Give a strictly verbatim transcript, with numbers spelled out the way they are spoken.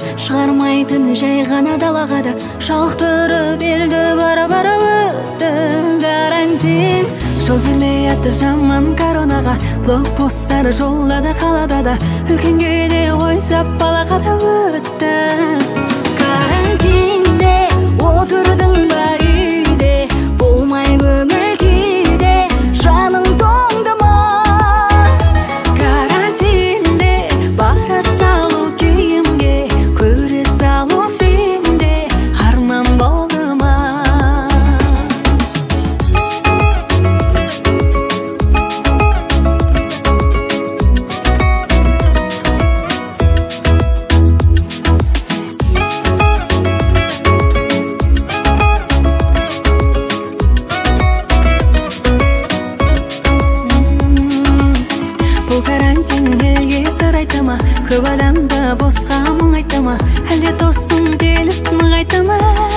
шығармайтын жай ғана далаға да шалықтырып елді бара-бара өтті карантин. Жол бермей атты жаман коронаға, блокпосттар жолда қалада да, үлкенге де ойсап балаға да өтті карантинде. Отырдың ба үйде, болмай көңіл күйде, жаның тоңды ма? Карантинде бара салу күйімге, көре салу фильмде арман болды ма? Бұл карантин елге сыр айта ма? Көп адамды босқа мұң айта ма? Әлде досым келіп нығайта ма?